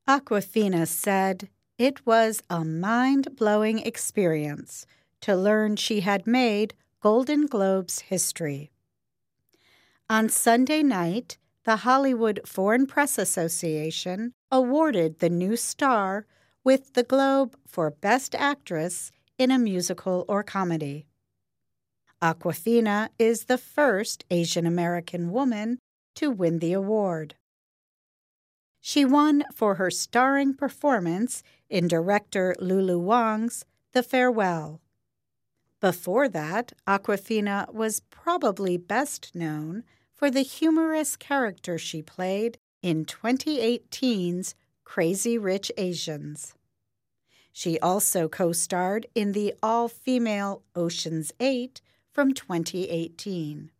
Awkwafina said it was a mind-blowing experience to learn she had made Golden Globes history. On Sunday night, the Hollywood Foreign Press Association awarded the new star with the Globe for Best Actress in a Musical or Comedy. Awkwafina is the first Asian American woman to win the award. She won for her starring performance in director Lulu Wang's The Farewell. Before that, Awkwafina was probably best known for the humorous character she played in 2018's Crazy Rich Asians. She also co-starred in the all-female Ocean's 8 from 2018.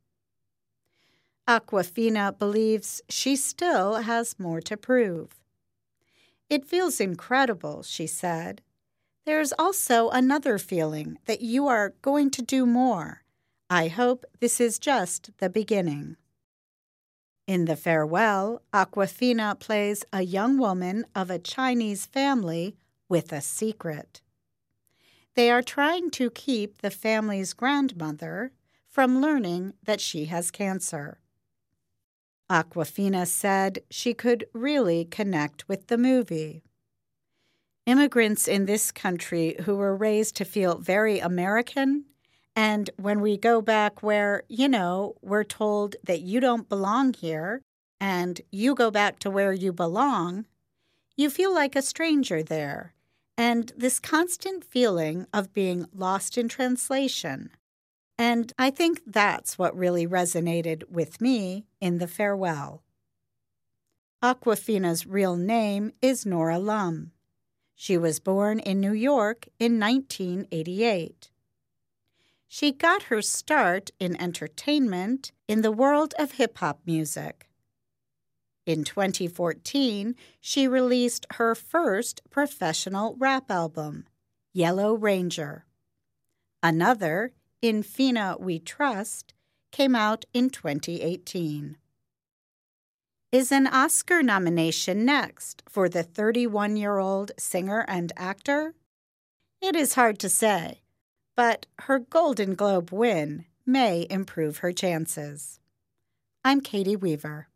Awkwafina believes she still has more to prove. "It feels incredible," she said. "There's also another feeling that you are going to do more. I hope this is just the beginning." In The Farewell, Awkwafina plays a young woman of a Chinese family with a secret. They are trying to keep the family's grandmother from learning that she has cancer. Awkwafina said she could really connect with the movie. Immigrants in this country who were raised to feel very American, and when we go back where, we're told that you don't belong here and you go back to where you belong, you feel like a stranger there, and this constant feeling of being lost in translation. And I think that's what really resonated with me in The Farewell. Awkwafina's real name is Nora Lum. She was born in New York in 1988. She got her start in entertainment in the world of hip-hop music. In 2014, she released her first professional rap album, Yellow Ranger. Another, In Fina We Trust, came out in 2018. Is an Oscar nomination next for the 31-year-old singer and actor? It is hard to say, but her Golden Globe win may improve her chances. I'm Katie Weaver.